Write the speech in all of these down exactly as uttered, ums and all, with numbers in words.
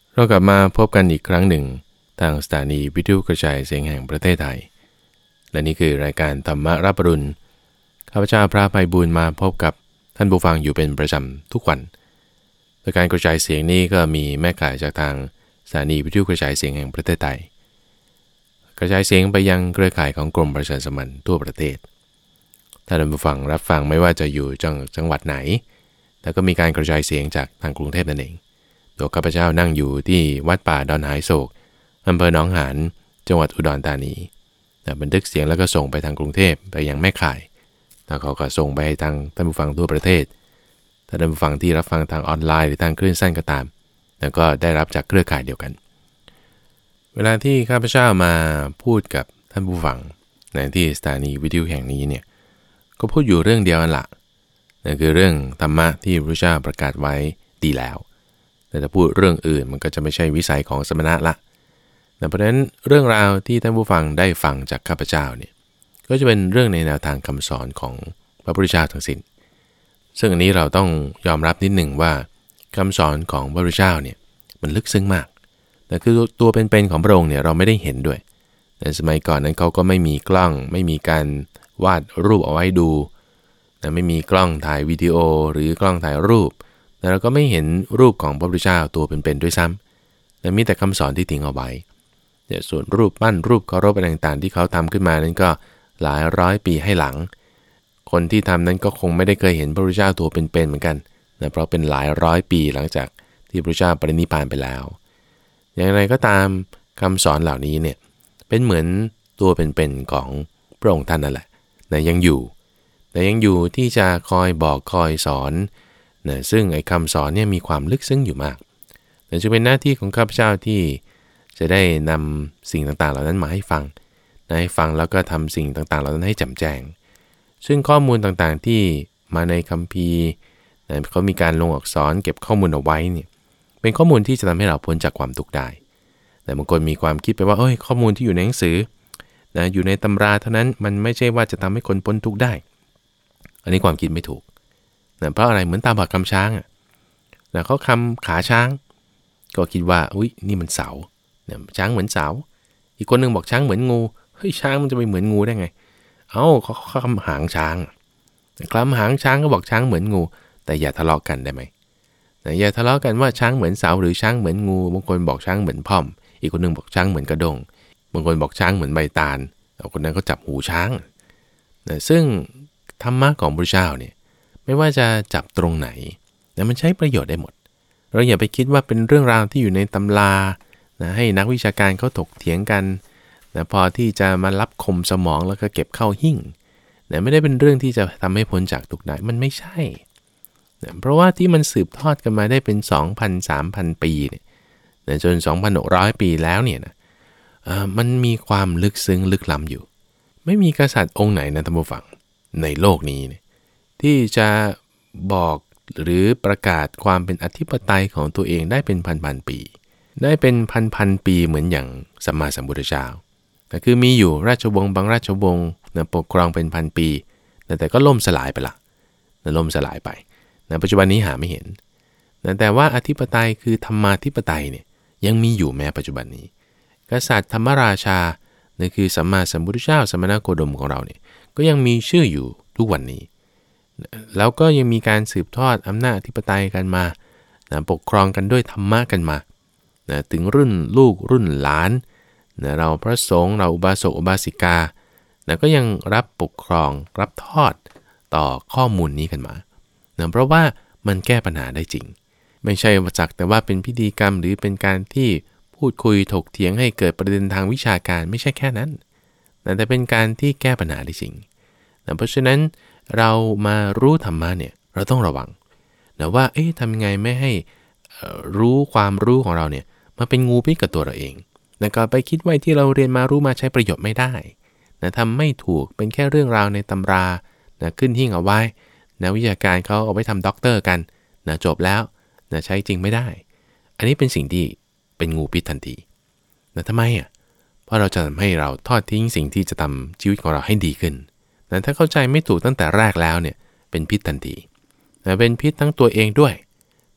เรากลับมาพบกันอีกครั้งหนึ่งทางสถานีวิทยุกระจายเสียงแห่งประเทศไทยและนี่คือรายการธรรมรับปรุณข้าพเจ้าพระไพบูลย์มาพบกับท่านผู้ฟังอยู่เป็นประจำทุกวันโดยการกระจายเสียงนี้ก็มีแม่ข่ายจากทางสถานีวิทยุกระจายเสียงแห่งประเทศไทยกระจายเสียงไปยังเครือข่ายของกรมประชาสัมพันธ์ทั่วประเทศท่านผู้ฟังรับฟังไม่ว่าจะอยู่จังจังหวัดไหนแต่ก็มีการกระจายเสียงจากทางกรุงเทพนั่นเองตัวข้าพเจ้านั่งอยู่ที่วัดป่าดอนหายโศกอำเภอหนองหานจังหวัดอุดรธานีแต่บันทึกเสียงแล้วก็ส่งไปทางกรุงเทพไปยังแม่ข่ายแล้วเขาก็ส่งไปให้ทางท่านผู้ฟังทั่วประเทศถ้าท่านผู้ฟังที่รับฟังทางออนไลน์หรือทางคลื่นสั้นก็ตามแล้วก็ได้รับจากเครือข่ายเดียวกันเวลาที่ข้าพเจ้ามาพูดกับท่านผู้ฟังในที่สถานีวิทยุแห่งนี้เนี่ยก็พูดอยู่เรื่องเดียวกันละนั่นคือเรื่องธรรมะที่พระเจ้าประกาศไว้ดีแล้วแต่ถ้าพูดเรื่องอื่นมันก็จะไม่ใช่วิสัยของสมณะละแต่เพราะฉะนั้นเรื่องราวที่ท่านผู้ฟังได้ฟังจากข้าพเจ้าเนี่ยก็จะเป็นเรื่องในแนวทางคำสอนของพระพุทธเจ้าทั้งสิ้นซึ่งอันนี้เราต้องยอมรับนิดหนึ่งว่าคำสอนของพระพุทธเจ้าเนี่ยมันลึกซึ้งมากแต่คือตัวเป็นๆของพระองค์เนี่ยเราไม่ได้เห็นด้วยในสมัยก่อนนั้นเขาก็ไม่มีกล้องไม่มีการวาดรูปเอาไว้ดูนะไม่มีกล้องถ่ายวิดีโอหรือกล้องถ่ายรูปแต่เราก็ไม่เห็นรูปของพระพุทธเจ้าตัวเป็นๆด้วยซ้ำแต่มีแต่คำสอนที่ทิ้งเอาไว้เนี่ยส่วนรูปปั้นรูปเคารพอะไรต่างๆที่เขาทำขึ้นมานั้นก็หลายร้อยปีให้หลังคนที่ทำนั้นก็คงไม่ได้เคยเห็นพระพุทธเจ้าตัวเป็นๆเหมือนกันนะเพราะเป็นหลายร้อยปีหลังจากที่พระพุทธเจ้าปรินิพพานไปแล้วอย่างไรก็ตามคำสอนเหล่านี้เนี่ยเป็นเหมือนตัวเป็นๆของพระองค์ท่านนั่นแหละนะยังอยู่แต่ยังอยู่ที่จะคอยบอกคอยสอนนะซึ่งไอ้คำสอนเนี่ยมีความลึกซึ้งอยู่มากแต่จะเป็นหน้าที่ของข้าพเจ้าที่จะได้นำสิ่งต่างๆเหล่านั้นมาให้ฟังนะให้ฟังแล้วก็ทำสิ่งต่างๆเหล่านั้นให้แจ่มแจ้งซึ่งข้อมูลต่างๆที่มาในคัมภีร์นะเขามีการลงอักษรเก็บข้อมูลเอาไว้เนี่ยเป็นข้อมูลที่จะทำให้เราพ้นจากความทุกข์ได้แต่บางคนมีความคิดไปว่าเอ้ยข้อมูลที่อยู่ในหนังสือนะอยู่ในตำราเท่านั้นมันไม่ใช่ว่าจะทำให้คนพ้นทุกข์ได้อันนี้ความคิดไม่ถูกนะเพราะอะไรเหมือนตาบอดคำช้างอ่ะนะเขาคำขาช้างก็คิดว่าอุ้ยนี่มันเสาเนี่ยช้างเหมือนเสาอีกคนนึงบอกช้างเหมือนงูเฮ้ยช้างมันจะไปเหมือนงูได้ไงเอ้าเขาคำหางช้างคำหางช้างก็บอกช้างเหมือนงูแต่อย่าทะเลาะกันได้ไหมนะอย่าทะเลาะกันว่าช้างเหมือนเสาหรือช้างเหมือนงูบางคนบอกช้างเหมือนพ่อมอีกคนนึงบอกช้างเหมือนกระด้งบางคนบอกช้างเหมือนใบตาลเอาคนนั้นก็จับหูช้างนะซึ่งธรรมะของพระเจ้าเนี่ยไม่ว่าจะจับตรงไหนนะมันใช้ประโยชน์ได้หมดเราอย่าไปคิดว่าเป็นเรื่องราวที่อยู่ในตำรานะให้นักวิชาการเขาถกเถียงกันนะพอที่จะมารับคมสมองแล้วก็เก็บเข้าหิ้งนะไม่ได้เป็นเรื่องที่จะทำให้พ้นจากทุกข์ได้มันไม่ใช่นะเพราะว่าที่มันสืบทอดกันมาได้เป็น สองพัน สามพัน ปีเนี่ยนะจน สองพันหกร้อย ปีแล้วเนี่ยนะมันมีความลึกซึ้งลึกล้ำอยู่ไม่มีกษัตริย์องค์ไหนนะท่านผู้ฟังในโลกนี้เนี่ยที่จะบอกหรือประกาศความเป็นอธิปไตยของตัวเองได้เป็นพันๆปีได้เป็นพันๆปีเหมือนอย่างสัมมาสัมพุทธเจ้าแต่คือมีอยู่ราชวงศ์บางราชวงศ์นะปกครองเป็นพันปีแต่ก็ล่มสลายไปละนะล่มสลายไปนะปัจจุบันนี้หาไม่เห็นนะแต่ว่าอธิปไตยคือธรรมาธิปไตยเนี่ยยังมีอยู่แม้ปัจจุบันนี้กษัตริย์ธรรมราชานั่นคือสัมมาสัมพุทธเจ้าสมณโคดมของเราเนี่ยก็ยังมีชื่ออยู่ทุกวันนี้แล้วก็ยังมีการสืบทอดอำนาจอธิปไตยกันมานะปกครองกันด้วยธรรมะกันมานะถึงรุ่นลูกรุ่นหลานนะเราพระสงฆ์เราอุบาสกอุบาสิกานะก็ยังรับปกครองรับทอดต่อข้อมูลนี้กันมานะเพราะว่ามันแก้ปัญหาได้จริงไม่ใช่จักแต่ว่าเป็นพิธีกรรมหรือเป็นการที่พูดคุยถกเถียงให้เกิดประเด็นทางวิชาการไม่ใช่แค่นั้นนะแต่เป็นการที่แก้ปัญหาได้จริงนะเพราะฉะนั้นเรามารู้ธรรมะเนี่ยเราต้องระวังนะว่าเอ๊ะทำยังไงไม่ให้รู้ความรู้ของเราเนี่ยมาเป็นงูพิษกับตัวเราเองนะก็ไปคิดว่าที่เราเรียนมารู้มาใช้ประโยชน์ไม่ได้นะทำไม่ถูกเป็นแค่เรื่องราวในตำรานะขึ้นหิ้งเอาไว้นะวิทยาการเขาเอาไว้ทำด็อกเตอร์กันนะจบแล้วนะใช้จริงไม่ได้อันนี้เป็นสิ่งที่เป็นงูพิษทันทีนะทำไมอ่ะเพราะเราจะทำให้เราทอดทิ้งสิ่งที่จะทำชีวิตของเราให้ดีขึ้นนะถ้าเข้าใจไม่ถูกตั้งแต่แรกแล้วเนี่ยเป็นพิษทันทีนะเป็นพิษทั้งตัวเองด้วย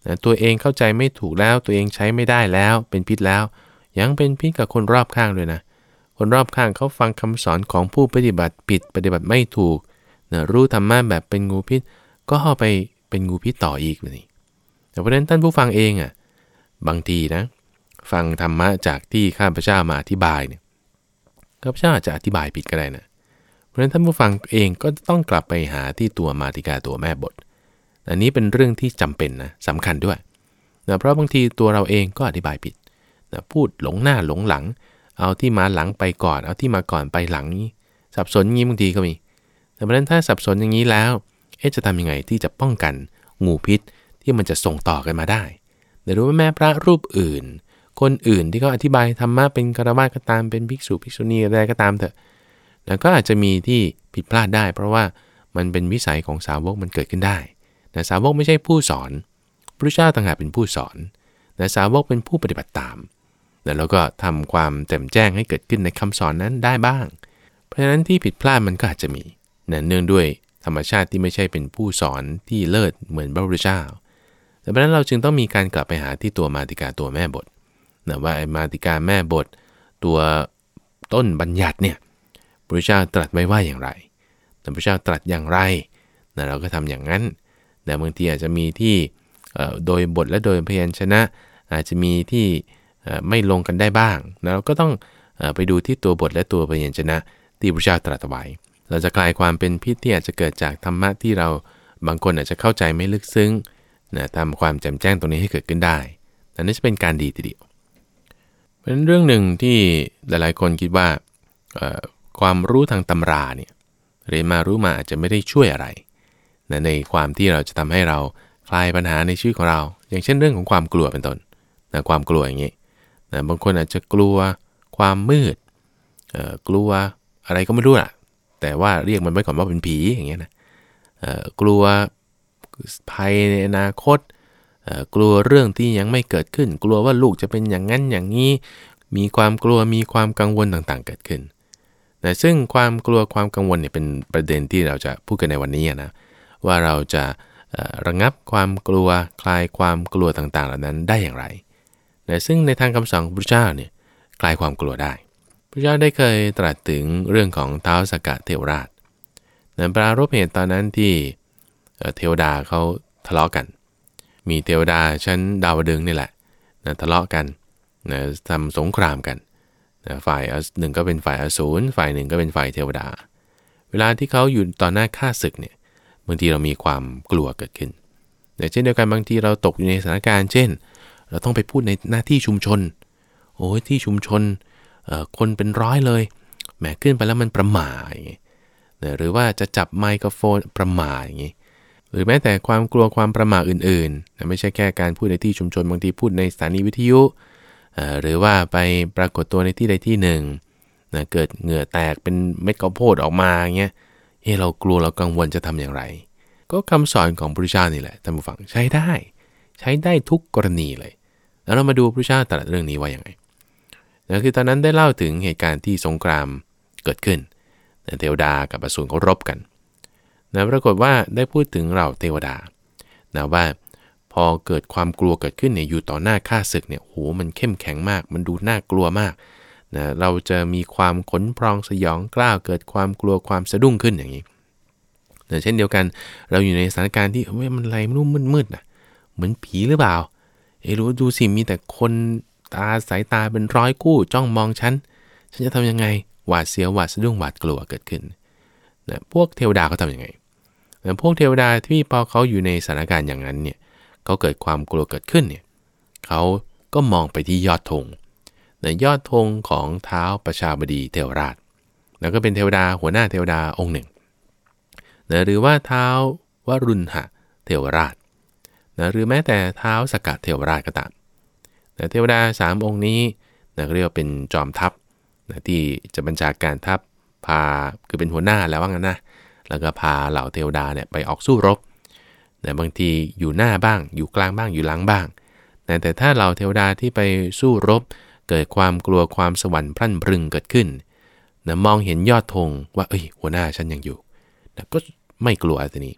นะตัวเองเข้าใจไม่ถูกแล้วตัวเองใช้ไม่ได้แล้วเป็นพิษแล้วยังเป็นพิษกับคนรอบข้างด้วยนะคนรอบข้างเขาฟังคำสอนของผู้ปฏิบัติผิดปฏิบัติไม่ถูกนะรู้ธรรมะแบบเป็นงูพิษก็เข้าไปเป็นงูพิษต่ออีกนี่แต่เพราะฉะนั้นท่านผู้ฟังเองอ่ะบางทีนะฟังธรรมะจากที่ข้าพเจ้ามาอธิบายเนี่ยข้าพเจ้าอาจจะอธิบายผิดก็ได้นะเพราะฉะนั้นท่านผู้ฟังเองก็ต้องกลับไปหาที่ตัวมาติกาตัวแม่บทอันนี้เป็นเรื่องที่จำเป็นนะสำคัญด้วยนะเพราะบางทีตัวเราเองก็อธิบายผิดนะพูดหลงหน้าหลงหลังเอาที่มาหลังไปก่อนเอาที่มาก่อนไปหลังนี้สับสนงี้บางทีก็มีแต่เพราะฉะนั้นถ้าสับสนอย่างนี้แล้วเอ๊ะจะทำยังไงที่จะป้องกันงูพิษที่มันจะส่งต่อกันมาได้หรือว่าแม้พระรูปอื่นคนอื่นที่เขาอธิบายธรรมะเป็นฆราวาสก็ตามเป็นภิกษุภิกษุณีอะไรก็ตามเถอะแล้วก็อาจจะมีที่ผิดพลาดได้เพราะว่ามันเป็นวิสัยของสาวกมันเกิดขึ้นได้แต่สาวกไม่ใช่ผู้สอนพระเจ้าต่างหากเป็นผู้สอนแต่สาวกเป็นผู้ปฏิบัติตามแล้วก็ทำความแจ่มแจ้งให้เกิดขึ้นในคำสอนนั้นได้บ้างเพราะฉะนั้นที่ผิดพลาดมันก็อาจจะมีเนื่องด้วยธรรมชาติที่ไม่ใช่เป็นผู้สอนที่เลิศเหมือนพระพุทธเจ้าแต่เพราะนั้นเราจึงต้องมีการกลับไปหาที่ตัวมาติกาตัวแม่บทนะว่าไอ้มาติกาแม่บทตัวต้นบัญญัติเนี่ยพระพุทธเจ้าตรัสไว้ว่าอย่างไรพระพุทธเจ้าตรัสอย่างไรนะเราก็ทำอย่างนั้นแต่บางทีอาจจะมีที่โดยบทและโดยพยัญชนะอาจจะมีที่ไม่ลงกันได้บ้างแล้วเราก็ต้องไปดูที่ตัวบทและตัวพยัญชนะที่พระเจ้าตรัสไว้เราจะกลายความเป็นพิษที่อาจจะเกิดจากธรรมะที่เราบางคนอาจจะเข้าใจไม่ลึกซึ้งนะทำความแจ่มแจ้งตรงนี้ให้เกิดขึ้นได้อันนี้จะเป็นการดีทีเดียวเพราะฉะนั้นเรื่องหนึ่งที่หลายๆคนคิดว่าความรู้ทางตำราเนี่ยเรียนมารู้มาอาจจะไม่ได้ช่วยอะไรนะในความที่เราจะทำให้เราคลายปัญหาในชีวิตของเราอย่างเช่นเรื่องของความกลัวเป็นต้นนะความกลัวอย่างนี้นะบางคนอาจจะกลัวความมืดเอ่อกลัวอะไรก็ไม่รู้ล่ะแต่ว่าเรียกมันไว้ก่อนว่าเป็นผีอย่างเงี้ยนะเอ่อกลัวภัยในอนาคตเอ่อกลัวเรื่องที่ยังไม่เกิดขึ้นกลัวว่าลูกจะเป็นอย่างนั้นอย่างนี้มีความกลัวมีความกังวลต่างๆเกิดขึ้นนะซึ่งความกลัวความกังวลเนี่ยเป็นประเด็นที่เราจะพูดกันในวันนี้นะว่าเราจะระงับความกลัวคลายความกลัวต่างๆเหล่านั้นได้อย่างไรนะซึ่งในทางคำสอนของพระเจ้าเนี่ยคลายความกลัวได้พระเจ้าได้เคยตรัสถึงเรื่องของท้าวสักกะเทวราชนะปรารภเหตุตอนนั้นที่เทวดาเขาทะเลาะกันมีเทวดาชั้นดาวดึงส์นี่แหละนะทะเลาะกันนะทำสงครามกันนะฝ่ายหนึ่งก็เป็นฝ่ายอสูรฝ่ายหนึ่งก็เป็นฝ่ายเทวดาเวลาที่เขาอยู่ต่อหน้าข้าศึกเนี่ยบางทีเรามีความกลัวเกิดขึ้นแต่เช่นเดียวกันบางทีเราตกอยู่ในสถานการณ์เช่นเราต้องไปพูดในหน้าที่ชุมชนโอ้ยที่ชุมชนคนเป็นร้อยเลยแหมขึ้นไปแล้วมันประหม่าอย่างงี้หรือว่าจะจับไมโครโฟนประหม่าอย่างงี้หรือแม้แต่ความกลัวความประหม่าอื่นๆไม่ใช่แค่การพูดในที่ชุมชนบางทีพูดในสถานีวิทยุหรือว่าไปปรากฏตัวในที่ใดที่หนึ่งนะเกิดเหงื่อแตกเป็นเม็ดข้าวโพดออกมาอย่างเงี้ยเฮ้เรากลัวเรากังวลจะทำอย่างไรก็คำสอนของพระพุทธเจ้านี่แหละท่านผู้ฟังใช้ได้ใช้ได้ทุกกรณีเลยแล้วเรามาดูพระพุทธเจ้าตรัสเรื่องนี้ว่าอย่างไรนั่นคือตอนนั้นได้เล่าถึงเหตุการณ์ที่สงครามเกิดขึ้นเทวดากับอสูรเขารบกันนะปรากฏว่าได้พูดถึงเราเทวดานะว่าพอเกิดความกลัวเกิดขึ้นเนี่ยอยู่ต่อหน้าข้าศึกเนี่ยโหมันเข้มแข็งมากมันดูน่ากลัวมากนะเราจะมีความขนพองสยองกล้าวเกิดความกลัวความสะดุ้งขึ้นอย่างนี้นะเช่นเดียวกันเราอยู่ในสถานการณ์ที่เฮ้ยมันอะไรไม่รู้มืดๆนะเหมือนผีหรือเปล่าเอรู้ดูสิมีแต่คนตาสายตาเป็นร้อยคู่จ้องมองฉันฉันจะทำยังไงหวาดเสียวหวาดสะดุ้งหวาดกลัวเกิดขึ้นนะพวกเทวดาเขาทำยังไงนะพวกเทวดาที่พอเขาอยู่ในสถานการณ์อย่างนั้นเนี่ยเขาเกิดความกลัวเกิดขึ้นเนี่ยเขาก็มองไปที่ยอดธงในยอดธงของท้าวประชาบดีเทวราชแล้วก็เป็นเทวดาหัวหน้าเทวดาองค์หนึ่งนะหรือว่าท้าววรุณหะเทวราชนะหรือแม้แต่ท้าวสักกะเทวราชก็ตามนะเทวดาสามองค์นี้นะเรียกว่าเป็นจอมทัพนะที่จะบัญชาการทัพพาคือเป็นหัวหน้าแล้วว่างั้นนะแล้วก็พาเหล่าเทวดาเนี่ยไปออกสู้รบนะบางทีอยู่หน้าบ้างอยู่กลางบ้างอยู่หลังบ้างนะแต่ถ้าเหล่าเทวดาที่ไปสู้รบเกิดความกลัวความสวรรค์พรั่นพรึงเกิดขึ้นนะมองเห็นยอดธงว่าเอ้ยหัวหน้าฉันยังอยู่นะก็ไม่กลัวทีนี้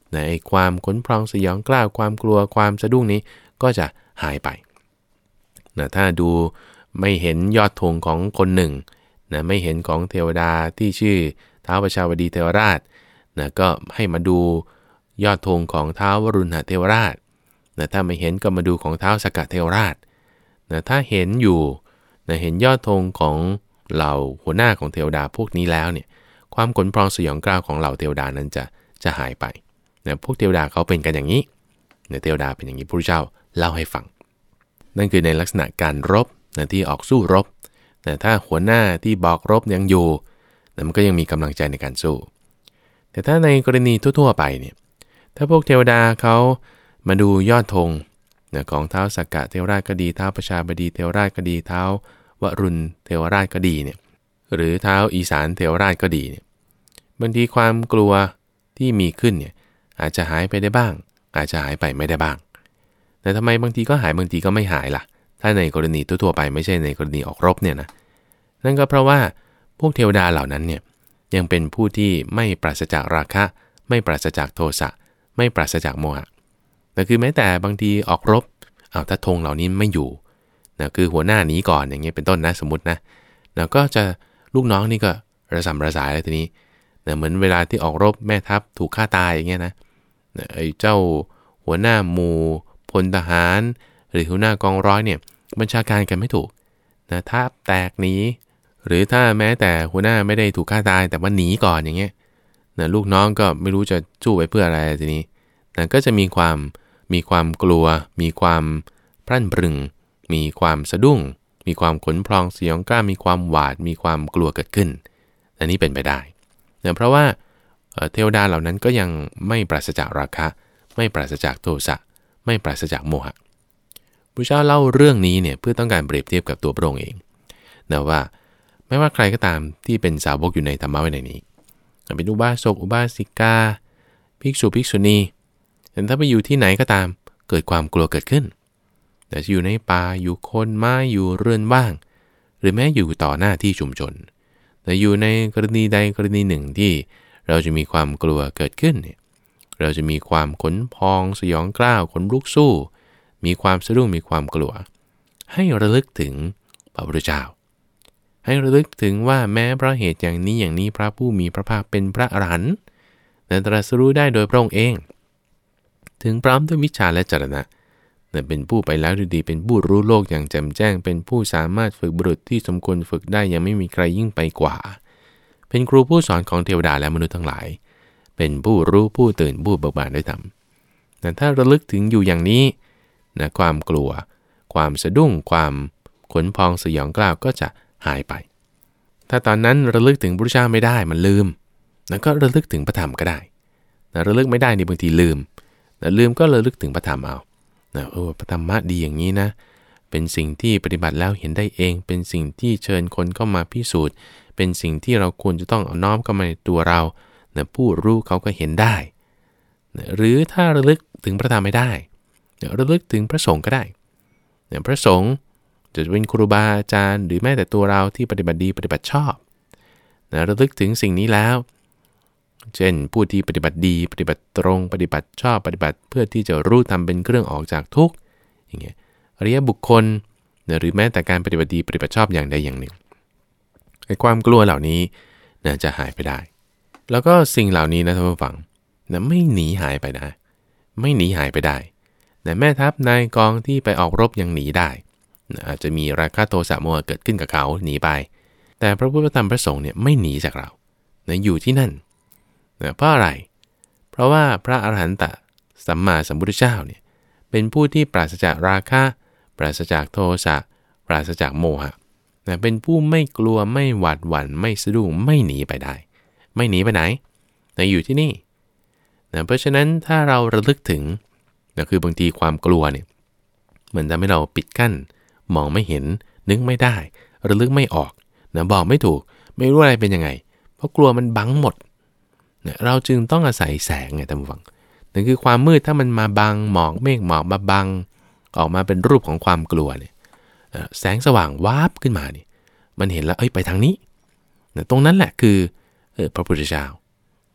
นะไอ้ความขนพองสยองกล้าวความกลัวความสะดุ้งนี้ก็จะหายไปนะถ้าดูไม่เห็นยอดธงของคนหนึ่งนะไม่เห็นของเทวดาที่ชื่อท้าวประชาวดีเทวราชนะก็ให้มาดูยอดธงของท้าววรุณหเทวราชนะถ้าไม่เห็นก็มาดูของท้าวสกเทวราชนะถ้าเห็นอยู่นะเห็นยอดธงของเหล่าหัวหน้าของเทวดาพวกนี้แล้วเนี่ยความขนพองสยองกล้าวของเหล่าเทวดานั้นจะจะหายไปนะพวกเทวดาเขาเป็นกันอย่างนี้นะเทวดาเป็นอย่างนี้พระพุทธเจ้าเล่าให้ฟังนั่นคือในลักษณะการรบนะที่ออกสู้รบนะถ้าหัวหน้าที่บอกรบยังอยู่นะมันก็ยังมีกำลังใจในการสู้แต่ถ้าในกรณีทั่วๆไปเนี่ยถ้าพวกเทวดาเขามาดูยอดธงนะของท้าวสักกะเทวราชก็ดีท้าวประชาบดีเทวราชก็ดีท้าววรุณเทวราชก็ดีเนี่ยหรือท้าวอีสานเทวราชก็ดีเนี่ยบางทีความกลัวที่มีขึ้นเนี่ยอาจจะหายไปได้บ้างอาจจะหายไปไม่ได้บ้างแต่ทำไมบางทีก็หายบางทีก็ไม่หายล่ะถ้าในกรณีทั่วๆไปไม่ใช่ในกรณีออกรบเนี่ยนะนั่นก็เพราะว่าพวกเทวดาเหล่านั้นเนี่ยยังเป็นผู้ที่ไม่ปราศจากราคะไม่ปราศจากโทสะไม่ปราศจากโมหะแต่คือแม้แต่บางทีออกรบเอาถ้าธงเหล่านี้ไม่อยู่นะคือหัวหน้าหนีก่อนอย่างเงี้ยเป็นต้นนะสมมตินะแล้วก็จะลูกน้องนี่ก็ระสำระสายเลยทีนี้นะเหมือนเวลาที่ออกรบแม่ทัพถูกฆ่าตายอย่างเงี้ยนะไอ้เจ้าหัวหน้าหมู่พลทหารหรือหัวหน้ากองร้อยเนี่ยบัญชาการกันไม่ถูกนะทัพแตกหนีหรือถ้าแม้แต่หัวหน้าไม่ได้ถูกฆ่าตายแต่ว่าหนีก่อนอย่างเงี้ยนะลูกน้องก็ไม่รู้จะสู้ไปเพื่ออะไรทีนี้นะก็จะมีความมีความกลัวมีความพรั่นพรึงมีความสะดุ้งมีความขนพองสยองกล้ามีความหวาดมีความกลัวเกิดขึ้นอันนี้เป็นไปได้เนื่องเพราะว่าเทวดาเหล่านั้นก็ยังไม่ปราศจากราคะไม่ปราศจากโทสะไม่ปราศจากโมหะพระเจ้าเล่าเรื่องนี้เนี่ยเพื่อต้องการเปรียบเทียบกับตัวพระองค์เองนะว่าไม่ว่าใครก็ตามที่เป็นสาวกอยู่ในธรรมะวินัยนี้เป็นอุบาสกอุบาสิกาภิกษุภิกษุณีแต่ถ้าไปอยู่ที่ไหนก็ตามเกิดความกลัวเกิดขึ้นแต่จะอยู่ในป่าอยู่โคนไม้อยู่เรือนว่างหรือแม้อยู่ต่อหน้าที่ชุมชนแต่อยู่ในกรณีใดกรณีหนึ่งที่เราจะมีความกลัวเกิดขึ้นเนี่ยเราจะมีความขนพองสยองกล้าวขนลุกสู้มีความสะดุ้งมีความกลัวให้ระลึกถึงพระพุทธเจ้าให้ระลึกถึงว่าแม้เพราะเหตุอย่างนี้อย่างนี้พระผู้มีพระภาคเป็นพระอรหันต์แต่ตรัสรู้ได้โดยพระองค์เองถึงพร้อมด้วยวิชาและจรณะเป็นผู้ไปแล้วดีเป็นผู้รู้โลกอย่างแจ่มแจ้งเป็นผู้สามารถฝึกบุรุษที่สมควรฝึกได้ยังไม่มีใครยิ่งไปกว่าเป็นครูผู้สอนของเทวดาและมนุษย์ทั้งหลายเป็นผู้รู้ผู้ตื่นผู้เบิกบานด้วยธรรมแต่ถ้าระลึกถึงอยู่อย่างนี้นะความกลัวความสะดุ้งความขนพองสยองกล้าวก็จะหายไปถ้าตอนนั้นระลึกถึงพระพุทธเจ้าไม่ได้มันลืมแล้วก็ระลึกถึงพระธรรมก็ได้แต่ระลึกไม่ได้ในบางทีลืมแต่ลืมก็ระลึกถึงพระธรรมเอานะโอ้พระธรรมะดีอย่างนี้นะเป็นสิ่งที่ปฏิบัติแล้วเห็นได้เองเป็นสิ่งที่เชิญคนเข้ามาพิสูจน์เป็นสิ่งที่เราควรจะต้องเอาน้อมเข้ามาในตัวเรานะผู้รู้เขาก็เห็นได้นะหรือถ้าระลึกถึงพระธรรมไม่ได้นะระลึกถึงพระสงฆ์ก็ได้นะพระสงฆ์จะเป็นครูบาอาจารย์หรือแม้แต่ตัวเราที่ปฏิบัติดีปฏิบัติชอบนะระลึกถึงสิ่งนี้แล้วเช่นผู้ที่ปฏิบัติดีปฏิบัติตรงปฏิบัติชอบปฏิบัติเพื่อที่จะรู้ทำเป็นเครื่องออกจากทุกข์อย่างเงี้ยอริยบุคคลนะหรือแม้แต่การปฏิบัติดีปฏิบัติชอบอย่างใดอย่างหนึ่งไอ้ความกลัวเหล่านี้นะจะหายไปได้แล้วก็สิ่งเหล่านี้นะท่านผู้ฟังนะไม่หนีหายไปนะไม่หนีหายไปได้นะแม่ทัพนายกองที่ไปออกรบยังหนีได้นะอาจจะมีราคะโทสะโมหะเกิดขึ้นกับเขาหนีไปแต่พระพุทธธรรมพระสงฆ์เนี่ยไม่หนีจากเรานะอยู่ที่นั่นนะเพราะอะไรเพราะว่าพระอรหันตสัมมาสัมพุทธเจ้าเนี่ยเป็นผู้ที่ปราศจากราคะปราศจากโทสะปราศจากโมหะนะเป็นผู้ไม่กลัวไม่หวาดหวั่นไม่สะดุ้งไม่หนีไปได้ไม่หนีไปไหนนะอยู่ที่นี่นะเพราะฉะนั้นถ้าเราระลึกถึงนะคือบางทีความกลัวเนี่ยเหมือนทำให้เราปิดกั้นมองไม่เห็นนึกไม่ได้ระลึกไม่ออกนะบอกไม่ถูกไม่รู้อะไรเป็นยังไงเพราะกลัวมันบังหมดนะเราจึงต้องอาศัยแสงไงท่านผู้ฟังนั่นคือความมืดถ้ามันมาบังหมอกเมฆหมอกมาบังออกมาเป็นรูปของความกลัวเนี่ยแสงสว่างวาบขึ้นมานี่มันเห็นแล้วเอ้ยไปทางนี้นะตรงนั้นแหละคือเออพระพุทธเจ้า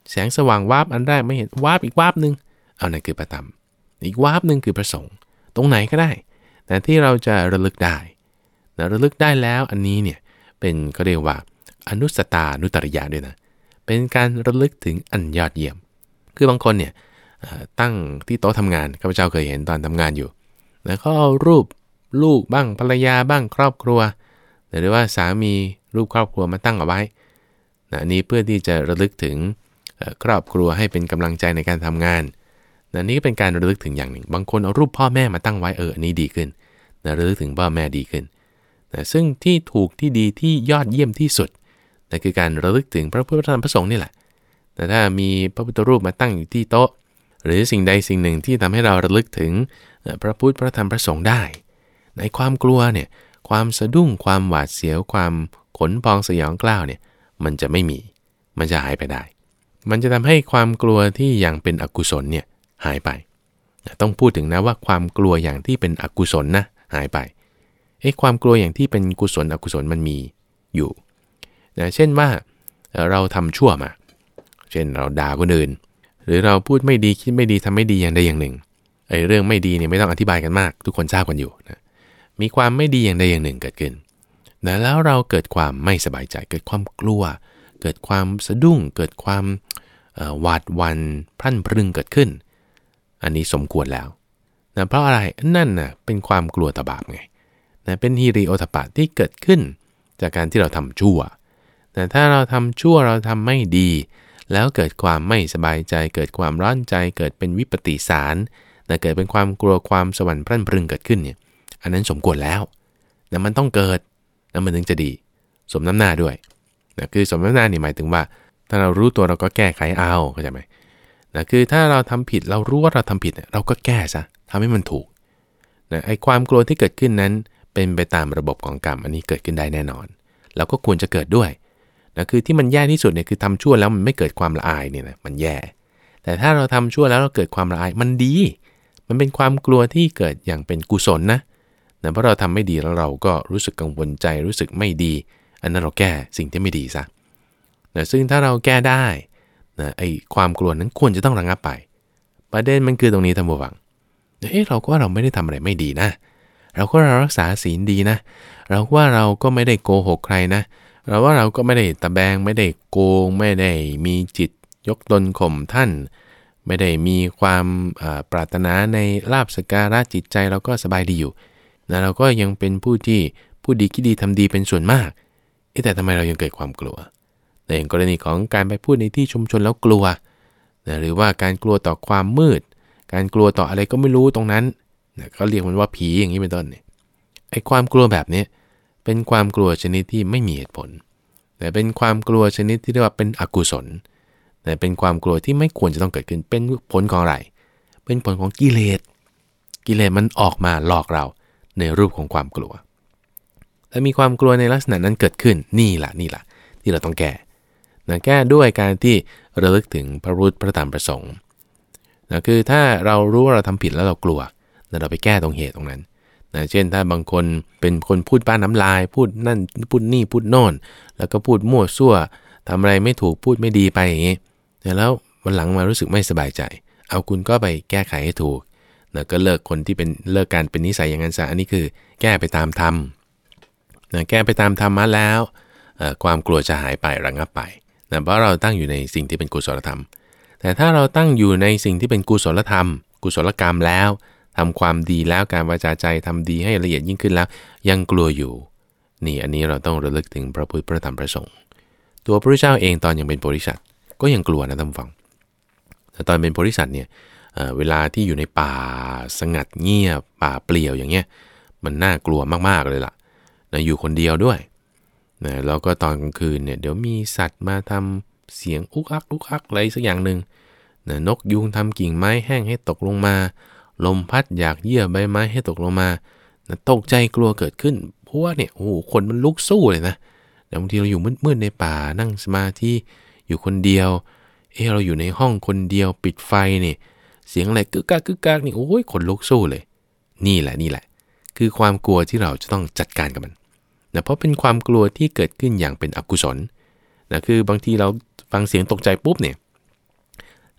แสงสว่างวาบอันแรกไม่เห็นวาบอีกวาบนึงเอานั่นคือพระธรรมอีกวาบนึงคือพระสงฆ์ตรงไหนก็ได้แต่ที่เราจะระลึกได้นะระลึกได้แล้วอันนี้เนี่ยเป็นเขาเรียกว่าอนุสตานุตริยะด้วยนะเป็นการระลึกถึงอันยอดเยี่ยมคือบางคนเนี่ยตั้งที่โต๊ะทำงานข้าพเจ้าเคยเห็นตอนทำงานอยู่แล้วก็เอารูปลูกบ้างภรรยาบ้างครอบครัวหรือว่าสามีรูปครอบครัวมาตั้งเอาไว้นะอันนี้เพื่อที่จะระลึกถึงครอบครัวให้เป็นกำลังใจในการทำงานนะนี่เป็นการระลึกถึงอย่างหนึ่งบางคนเอารูปพ่อแม่มาตั้งไว้เอออันนี้ดีขึ้นนะระลึกถึงพ่อแม่ดีขึ้นนะซึ่งที่ถูกที่ดีที่ยอดเยี่ยมที่สุดนั่นคือการระลึกถึงพระพุทธธรรมพระสงฆ์นี่แหละแต่ถ้ามีพระพุทธรูปมาตั้งอยู่ที่โต๊ะหรือสิ่งใดสิ่งหนึ่งที่ทำให้เราระลึกถึงพระพุทธพระธรรมพระสงฆ์ได้ในความกลัวเนี่ยความสะดุ้งความหวาดเสียวความขนพองสยองกล้าวเนี่ยมันจะไม่มีมันจะหายไปได้มันจะทำให้ความกลัวที่ยังเป็นอกุศลเนี่ยหายไปต้องพูดถึงนะว่าความกลัวอย่างที่เป็นอกุศลนะหายไปไอ้ความกลัวอย่างที่เป็นกุศลอกุศลมันมีอยู่นะเช่นว่าเราทำชั่วมาเช่นเราด่าคนอื่นหรือเราพูดไม่ดีคิดไม่ดีทำไม่ดีอย่างใดอย่างหนึ่งไอ้เรื่องไม่ดีเนี่ยไม่ต้องอธิบายกันมากทุกคนทราบกันอยู่นะมีความไม่ดีอย่างใดอย่างหนึ่งเกิดขึ้นนะแล้วเราเกิดความไม่สบายใจเกิดความกลัวเกิดความสะดุ้งเกิดความหวาดหวั่นพรั่นพรึงเกิดขึ้นอันนี้สมควรแล้วนะเพราะอะไรนั่นน่ะเป็นความกลัวต่อบาปไงนะเป็นฮิริโอตปะที่เกิดขึ้นจากการที่เราทำชั่วแต่ถ้าเราทำชั่วเราทำไม่ดีแล้วเกิดความไม่สบายใจเกิดความร้อนใจเกิดเป็นวิปติสารนะเกิดเป็นความกลัวความสวรรค์พรั่นพรึงเกิดขึ้นเนี่ยอันนั้นสมควรแล้วนะมันต้องเกิดนะมันถึงจะดีสมน้ำหน้าด้วยนะคือสมน้ำหน้านี่หมายถึงว่าถ้าเรารู้ตัวเราก็แก้ไขเอาเข้าใจไหมนะคือถ้าเราทำผิดเรารู้ว่าเราทำผิดเราก็แก้ซะทำให้มันถูกนะไอ้ความกลัวที่เกิดขึ้นนั้นเป็นไปตามระบบของกรรมอันนี้เกิดขึ้นได้แน่นอนแล้วก็ควรจะเกิดด้วยนะคือที่มันแย่ที่สุดเนี่ยคือทำชั่วแล้วมันไม่เกิดความละอายเนี่ยนะมันแย่แต่ถ้าเราทำชั่วแล้วเราเกิดความละอายมันดีมันเป็นความกลัวที่เกิดอย่างเป็นกุศลนะนะเพราะเราทำไม่ดีแล้วเราก็รู้สึกกังวลใจรู้สึกไม่ดีอันนั้นเราแก้สิ่งที่ไม่ดีซะนะซึ่งถ้าเราแก้ได้นะไอ้ความกลัวนั้นควรจะต้องระงับไปประเด็นมันคือตรงนี้ท่านผู้ฟังเอ๊ะเราก็ว่าเราไม่ได้ทำอะไรไม่ดีนะเราก็รักษาศีลดีนะเราว่าเราก็ไม่ได้โกหกใครนะเราว่าเราก็ไม่ได้ตะแบงไม่ได้โกงไม่ได้มีจิตยกตนข่มท่านไม่ได้มีความปรารถนาในลาภสักการะจิตใจเราก็สบายดีอยู่นะเราก็ยังเป็นผู้ที่ผู้ดีคิดดีทำดีเป็นส่วนมากแต่ทำไมเรายังเกิดความกลัวในกรณีของการไปพูดในที่ชุมชนแล้วกลัวนะหรือว่าการกลัวต่อความมืดการกลัวต่ออะไรก็ไม่รู้ตรงนั้นนะเขาเรียกมันว่าผีอย่างนี้เป็นต้นเนี่ยไอ้ความกลัวแบบนี้เป็นความกลัวชนิดที่ไม่มีเหตุผลแต่เป็นความกลัวชนิดที่เรียกว่าเป็นอกุศลแต่เป็นความกลัวที่ไม่ควรจะต้องเกิดขึ้นเป็นผลของอะไรเป็นผลของกิเลสกิเลสมันออกมาหลอกเราในรูปของความกลัวและมีความกลัวในลักษณะนั้นเกิดขึ้นนี่แหละนี่แหละที่เราต้องแก้นะแก้ด้วยการที่ระลึกถึงพระพุทธพระธรรมพระสงฆ์นะคือถ้าเรารู้ว่าเราทำผิดแล้วเรากลัวนะเราไปแก้ตรงเหตุตรงนั้นนะเช่นถ้าบางคนเป็นคนพูดบ้านน้ำลายพูดนั่นพูดนี่พูดโน่นแล้วก็พูดมั่วซั่วทำอะไรไม่ถูกพูดไม่ดีไปอย่างนี้แล้ววันหลังมารู้สึกไม่สบายใจเอาคุณก็ไปแก้ไขให้ถูกนะก็เลิกคนที่เป็นเลิกการเป็นนิสัยอย่างนั้นซะอันนี้คือแก้ไปตามธรรมนะแก้ไปตามธรรมะแล้วความกลัวจะหายไประงับไปนะเพราะเราตั้งอยู่ในสิ่งที่เป็นกุศลธรรมแต่ถ้าเราตั้งอยู่ในสิ่งที่เป็นกุศลธรรมกุศลกรรมแล้วทำความดีแล้วการวาจาใจทำดีให้ละเอียดยิ่งขึ้นแล้วยังกลัวอยู่นี่อันนี้เราต้องระลึกถึงพระพุทธพระธรรมพระสงฆ์ตัวพระพุทธเจ้าเองตอนยังเป็นโพธิสัตว์ก็ยังกลัวนะท่านผู้ฟังแต่ตอนเป็นโพธิสัตว์เนี่ย เอ่อ เวลาที่อยู่ในป่าสงัดเงียบป่าเปลี่ยวอย่างเงี้ยมันน่ากลัวมากๆเลยล่ะนะอยู่คนเดียวด้วยนะแล้วก็ตอนกลางคืนเนี่ยเดี๋ยวมีสัตว์มาทำเสียงอุกอักอุกอักอะไรสักอย่างหนึ่งนะนกยุงทำกิ่งไม้แห้งให้ตกลงมาลมพัดอยากเยื่อใบไม้ให้ตกลงมานะตกใจกลัวเกิดขึ้นเพราะว่าเนี่ยโอ้โหคนมันลุกสู้เลยนะแต่บางทีเราอยู่มืดๆในป่านั่งสมาธิอยู่คนเดียวเออเราอยู่ในห้องคนเดียวปิดไฟนี่เสียงอะไรกึกกักกึกกักนี่โอ้ยคนลุกสู้เลยนี่แหละนี่แหละคือความกลัวที่เราจะต้องจัดการกับมันนะเพราะเป็นความกลัวที่เกิดขึ้นอย่างเป็นอกุศลนะคือบางทีเราฟังเสียงตกใจปุ๊บเนี่ย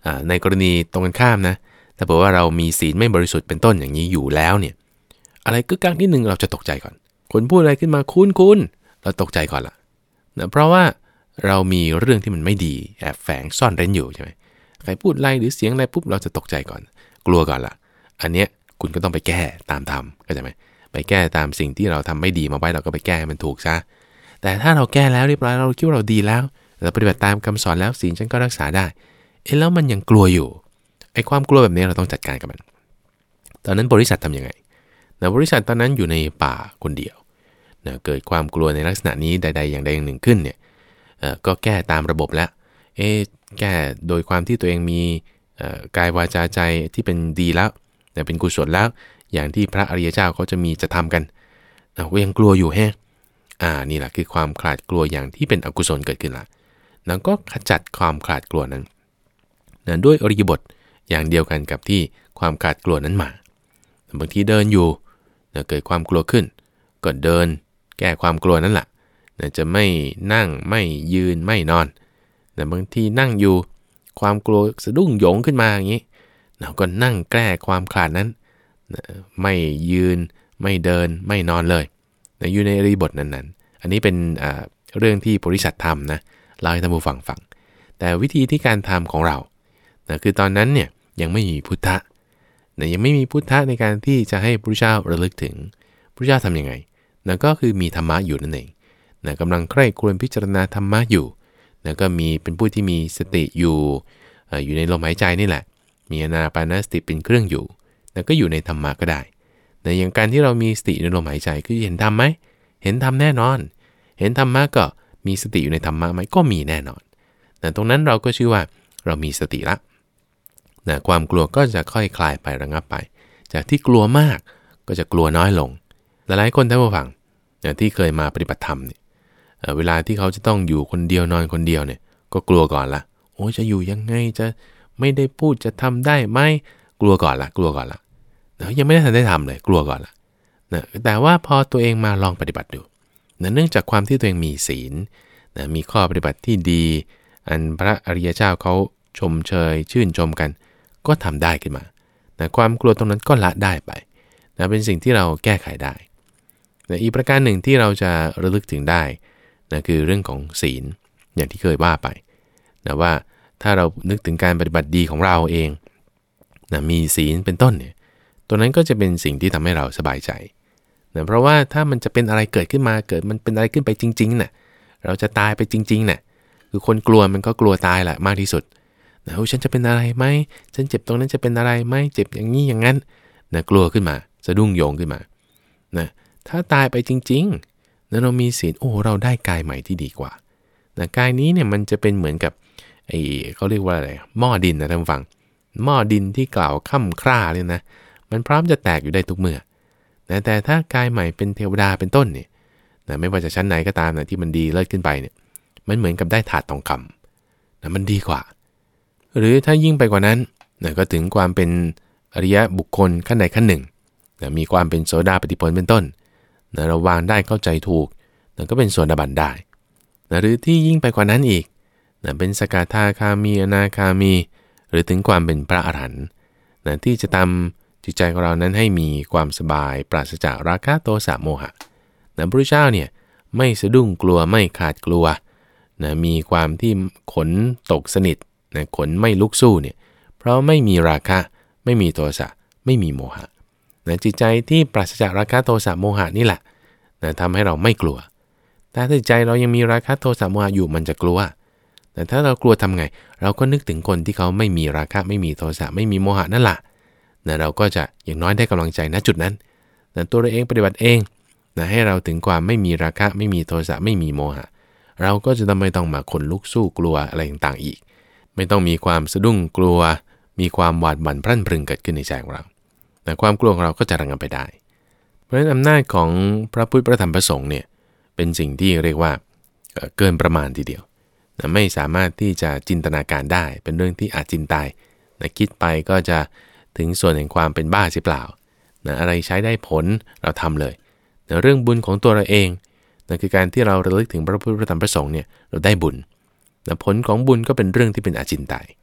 ในกรณีตรงกันข้ามนะถ้าบอกว่าเรามีศีลไม่บริสุทธิ์เป็นต้นอย่างนี้อยู่แล้วเนี่ยอะไรกึกกักนิดนึงเราจะตกใจก่อนคนพูดอะไรขึ้นมาคุ้นคุ้นเราตกใจก่อนละนะเพราะว่าเรามีเรื่องที่มันไม่ดีแอบแฝงซ่อนเร้นอยู่ใช่ไหมใครพูดอะไรหรือเสียงอะไรปุ๊บเราจะตกใจก่อนกลัวก่อนละอันเนี้ยคุณก็ต้องไปแก้ตามธรรมเข้าใจไหมไปแก้ตามสิ่งที่เราทำไม่ดีมาไว้เราก็ไปแก้ให้มันถูกซะแต่ถ้าเราแก้แล้วเรียบร้อยเราคิดว่าเราดีแล้วเราปฏิบัติตามคำสอนแล้วศีลฉันก็รักษาได้เอ๊ะแล้วมันยังกลัวอยู่ไอ้ความกลัวแบบนี้เราต้องจัดการกับมันตอนนั้นบริษัททำยังไงนะบริษัทตอนนั้นอยู่ในป่าคนเดียวนะเกิดความกลัวในลักษณะนี้ใดๆอย่างใดอย่างหนึ่งขึ้นเนี่ยก็แก้ตามระบบแล้วเอ๊ะแก้โดยความที่ตัวเองมีกายวาจาใจที่เป็นดีแล้วนะเป็นกุศลแล้วอย่างที่พระอริยเจ้าเขาจะมีจะทำกันนะก็ยังกลัวอยู่แฮะอ่านี่แหละคือความขลาดกลัวอย่างที่เป็นอกุศลเกิดขึ้นละแล้วก็ขจัดความขลาดกลัวนั้นนะด้วยอริยบทอย่างเดียวกันกับที่ความขลาดกลัวนั้นมาบางทีเดินอยู่นะเกิดความกลัวขึ้นก็เดินแก้ความกลัวนั้นแหละนะจะไม่นั่งไม่ยืนไม่นอนนะบางทีนั่งอยู่ความกลัวสะดุ้งโยงขึ้นมาอย่างนี้เราก็นั่งแก้ความขลาดนั้นนะไม่ยืนไม่เดินไม่นอนเลยนะอยู่ในอริยบทนั้นๆอันนี้เป็นอ่าเรื่องที่บริษัททำนะเล่าให้ท่านผู้ฟังฟังแต่วิธีที่การทำของเรานะคือตอนนั้นเนี่ยยังไม่มีพุทธะนะยังไม่มีพุทธะในการที่จะให้พระพุทธเจ้าระลึกถึงพระพุทธเจ้าทำยังไงนะก็คือมีธรรมะอยู่นั่นเองนะกำลังใคร่ครวญพิจารณาธรรมะอยู่นะก็มีเป็นผู้ที่มีสติอยู่อยู่ในลมหายใจนี่แหละมีอานาปานสติเป็นเครื่องอยู่นะก็อยู่ในธรรมะก็ได้นะอย่างการที่เรามีสติในลมหายใจคือเห็นธรรมไหมเห็นธรรมแน่นอนเห็นธรรมะก็มีสติอยู่ในธรรมะไหมก็มีแน่นอนนะตรงนั้นเราก็ชื่อว่าเรามีสติละนะความกลัวก็จะค่อยคลายไประงับไปจากที่กลัวมากก็จะกลัวน้อยลงหลายๆคนท่านผู้ฟังนะที่เคยมาปฏิบัติธรรมเนี่ยเวลาที่เขาจะต้องอยู่คนเดียวนอนคนเดียวเนี่ยก็กลัวก่อนละโอ้จะอยู่ยังไงจะไม่ได้พูดจะทำได้ไหมกลัวก่อนละกลัวก่อนละนะยังไม่ได้ทันได้ทำเลยกลัวก่อนละนะแต่ว่าพอตัวเองมาลองปฏิบัติดูนะเนื่องจากความที่ตัวเองมีศีลนะมีข้อปฏิบัติที่ดีอันพระอริยเจ้าเขาชมเชยชื่นชมกันก็ทำได้ขึ้นมานะความกลัวตรงนั้นก็ละได้ไปนะเป็นสิ่งที่เราแก้ไขได้นะอีกประการหนึ่งที่เราจะระลึกถึงได้นะคือเรื่องของศีลอย่างที่เคยว่าไปนะว่าถ้าเรานึกถึงการปฏิบัติดีของเราเองนะมีศีลเป็นต้นเนี่ยตัวนั้นก็จะเป็นสิ่งที่ทำให้เราสบายใจนะเพราะว่าถ้ามันจะเป็นอะไรเกิดขึ้นมาเกิดมันเป็นอะไรขึ้นไปจริงๆน่ะเราจะตายไปจริงๆน่ะคือคนกลัวมันก็กลัวตายแหละมากที่สุดนะโอ้ฉันจะเป็นอะไรไหมฉันเจ็บตรงนั้นจะเป็นอะไรไหมเจ็บอย่างนี้อย่างนั้นนะกลัวขึ้นมาสะดุ้งโยงขึ้นมานะถ้าตายไปจริงๆนะเรามีศีลโอ้เราได้กายใหม่ที่ดีกว่านะกายนี้เนี่ยมันจะเป็นเหมือนกับไอ้เขาเรียกว่าอะไรหม้อดินนะท่านผู้ฟังหม้อดินที่กล่าวค่ำคร่าเลยนะมันพร้อมจะแตกอยู่ได้ทุกเมื่อนะแต่ถ้ากายใหม่เป็นเทวดาเป็นต้นเนี่ยนะไม่ว่าจะชั้นไหนก็ตามนะที่มันดีเลิศขึ้นไปเนี่ยมันเหมือนกับได้ถาดทองคำนะมันดีกว่าหรือถ้ายิ่งไปกว่านั้นนะก็ถึงความเป็นอริยบุคคลขั้นใดขั้นหนึ่งนะมีความเป็นโสดาปัตติผลเป็นต้นนะเราวางได้เข้าใจถูกนะก็เป็นโสดาบันได้นะหรือที่ยิ่งไปกว่านั้นอีกนะเป็นสกทาคามีอนาคามีหรือถึงความเป็นพระอรหันต์นะที่จะทำจิตใจของเรานั้นให้มีความสบายปราศจากราคะโทสะโมหะนะพระพุทธเจ้าเนี่ยไม่สะดุ้งกลัวไม่ขาดกลัวนะมีความที่ขนตกสนิทนะขนไม่ลุกสู้เนี่ยเพราะไม่มีราคะไม่มีโทสะไม่มีโมหะนะจิตใจที่ปราศจากราคะโทสะโมหะนี่แหละนะทำให้เราไม่กลัวแต่ถ้าใจเรายังมีราคะโทสะโมหะอยู่มันจะกลัวแต่ถ้าเรากลัวทำไงเราก็นึกถึงคนที่เขาไม่มีราคะไม่มีโทสะไม่มีโมหะนั่นแหละนะเราก็จะอย่างน้อยได้กำลังใจณจุดนั้นนะตัวเราเองปฏิบัติเองนะให้เราถึงความไม่มีราคะไม่มีโทสะไม่มีโมหะเราก็จะไม่ต้องมาขนลุกสู้กลัวอะไรต่างๆอีกไม่ต้องมีความสะดุ้งกลัวมีความหวาดหวั่นพรั่นพรึงเกิดขึ้นในใจของเราแต่ความกลัวของเราก็จะระงับไปได้เพราะฉะนั้นอำนาจของพระพุทธพระธรรมพระสงฆ์เนี่ยเป็นสิ่งที่เรียกว่าเกินประมาณทีเดียวนะไม่สามารถที่จะจินตนาการได้เป็นเรื่องที่อาจจินตายนะคิดไปก็จะถึงส่วนแห่งความเป็นบ้าสิเปล่านะอะไรใช้ได้ผลเราทำเลยนะเรื่องบุญของตัวเราเองนะคือการที่เราระลึกถึงพระพุทธพระธรรมพระสงฆ์เนี่ยเราได้บุญนะผลของบุญก็เป็นเรื่องที่เป็นอาจินไตย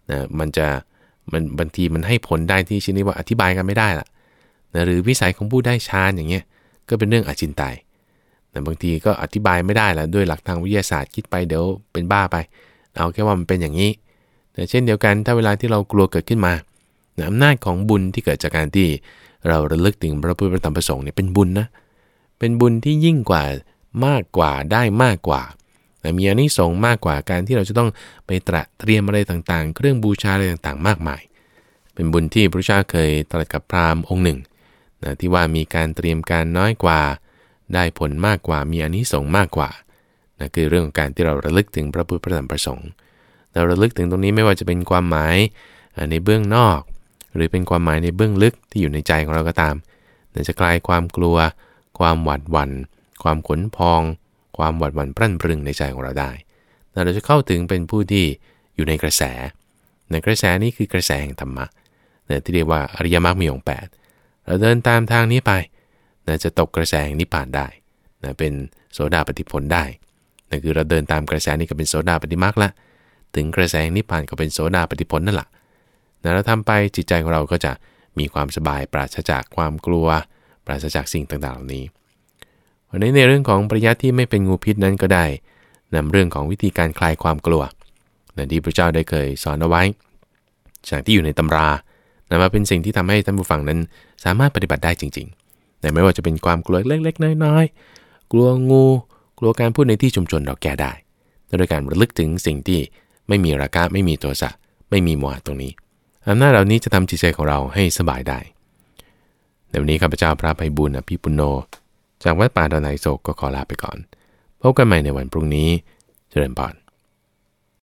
นะมันจะมันบางทีมันให้ผลได้ที่ชนิดว่าอธิบายกันไม่ได้ล่ะนะหรือวิสัยของผู้ได้ฌานอย่างเงี้ยก็เป็นเรื่องอจินไตยนะบางทีก็อธิบายไม่ได้ละด้วยหลักทางวิทยาศาสตร์คิดไปเดี๋ยวเป็นบ้าไปเอาแค่ว่ามันเป็นอย่างนี้แต่เช่นเดียวกันถ้าเวลาที่เรากลัวเกิดขึ้นมานะอำนาจของบุญที่เกิดจากการที่เราระลึกถึงพระพุทธพระธรรมพระสงฆ์เนี่ยเป็นบุญนะเป็นบุญที่ยิ่งกว่ามากกว่าได้มากกว่าแต่มีอานิสงส์มากกว่าการที่เราจะต้องไปตระเตรียมอะไรต่างๆเครื่องบูชาอะไรต่างๆมากมายเป็นบุญที่พระเจ้าเคยตรัสกับพราหมณ์องค์หนึ่งนะที่ว่ามีการเตรียมการน้อยกว่าได้ผลมากกว่ามีอานิสงส์มากกว่านะคือเรื่องของการที่เราระลึกถึงพระพุทธพระธรรมพระสงฆ์เราระลึกถึงตรงนี้ไม่ว่าจะเป็นความหมายในเบื้องนอกหรือเป็นความหมายในเบื้องลึกที่อยู่ในใจของเราก็ตามจะคลายความกลัวความหวาดหวั่นความขนพองความหวาดหวั่นพรั่นพรึงในใจของเราได้เราจะเข้าถึงเป็นผู้ที่อยู่ในกระแสในกระแสนี้คือกระแสแห่งธรรมะที่เรียกว่าอริยมรรคมีองค์แปดเราเดินตามทางนี้ไปจะตกกระแสแห่งนิพพานได้เป็นโสดาปัตติผลได้นั่นคือเราเดินตามกระแสนี้ก็เป็นโสดาปัตติมรรคละถึงกระแสแห่งนิพพานก็เป็นโสดาปัตติผลนั่นแหละเราทำไปจิตใจของเราก็จะมีความสบายปราศจากความกลัวปราศจากสิ่งต่างๆเหล่านี้วันนี้ในเรื่องของปริยัติที่ไม่เป็นงูพิษนั้นก็ได้นำเรื่องของวิธีการคลายความกลัวที่พระเจ้าได้เคยสอนเอาไว้จากที่อยู่ในตำรานำมาเป็นสิ่งที่ทำให้ท่านผู้ฟังนั้นสามารถปฏิบัติได้จริงๆแต่ไม่ว่าจะเป็นความกลัวเล็กๆน้อยๆกลัวงูกลัวการพูดในที่ชุมชนเราแก้ได้โดยการระลึกถึงสิ่งที่ไม่มีราคะไม่มีโทสะไม่มีโมหะตรงนี้อำนาจเหล่านี้จะทำจิตใจของเราให้สบายได้ในวันนี้ข้าพเจ้าพระไพบูลย์อภิปุณโญจากวัดป่าดอนไหโศกก็ขอลาไปก่อนพบกันใหม่ในวันพรุ่งนี้เจริญพร